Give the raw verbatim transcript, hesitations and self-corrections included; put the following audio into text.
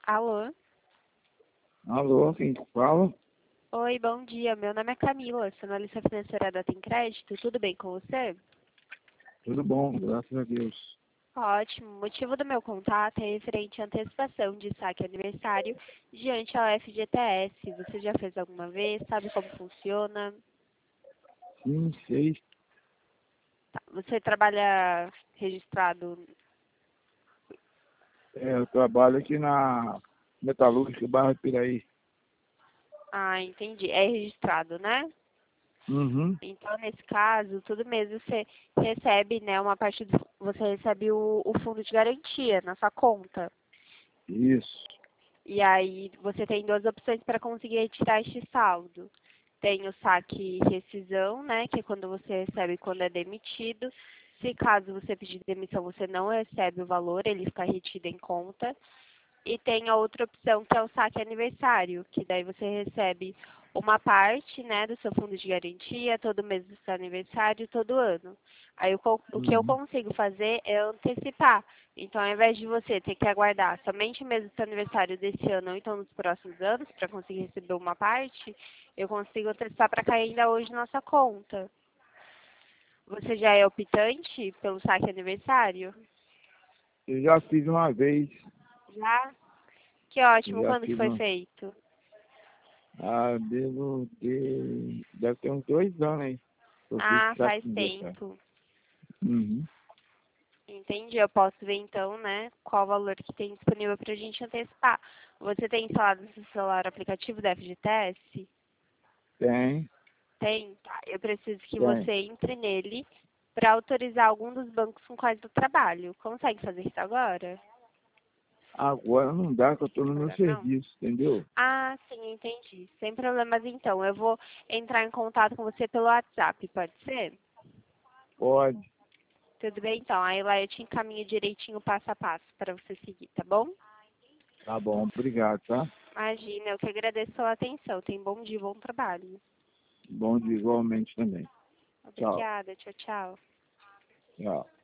Alô? Alô, quem fala? Oi, bom dia. Meu nome é Camila, sou analista financeira da Tem Crédito. Tudo bem com você? Tudo bom, graças a Deus. Ótimo. O motivo do meu contato é referente à antecipação de saque aniversário diante ao F G T S. Você já fez alguma vez? Sabe como funciona? Sim, sei. Tá. Você trabalha registrado? É, eu trabalho aqui na Metalúrgica, bairro Piraí. Ah, entendi. É registrado, né? Uhum. Então, nesse caso, todo mês você recebe, né, uma parte do, você recebe o, o fundo de garantia na sua conta. Isso. E aí você tem duas opções para conseguir retirar este saldo. Tem o saque rescisão, né, que é quando você recebe quando é demitido. Se caso você pedir demissão, você não recebe o valor, ele fica retido em conta. E tem a outra opção que é o saque aniversário, que daí você recebe uma parte, né, do seu fundo de garantia, todo mês do seu aniversário, todo ano. Aí o, co- o que eu Uhum. consigo fazer é antecipar. Então, ao invés de você ter que aguardar somente o mês do seu aniversário desse ano ou então nos próximos anos para conseguir receber uma parte, eu consigo antecipar para cair ainda hoje na nossa conta. Você já é optante pelo saque aniversário? Eu já fiz uma vez. Já? Que Eu ótimo. já Quando que fiz foi uma. feito? Ah, devo ter. Deve ter uns dois anos aí. Eu fiz Ah, saco faz de aniversário. tempo. Uhum. Entendi. Eu posso ver então, né, qual o valor que tem disponível para a gente antecipar. Você tem instalado no seu celular o aplicativo da F G T S? Tem, Tem? Tá. Eu preciso que tem. você entre nele para autorizar algum dos bancos com quais eu trabalho. Consegue fazer isso agora? Agora não dá, que eu tô no meu Agora não? serviço, entendeu? Ah, sim, entendi. Sem problemas então. Eu vou entrar em contato com você pelo WhatsApp, pode ser? Pode. Tudo bem então. Aí lá eu te encaminho direitinho passo a passo para você seguir, tá bom? Tá bom, obrigado, tá? Imagina, eu que agradeço pela atenção. Tenha um bom dia, bom trabalho. Bom dia igualmente também. Tchau. Obrigada, tchau, tchau. Tchau.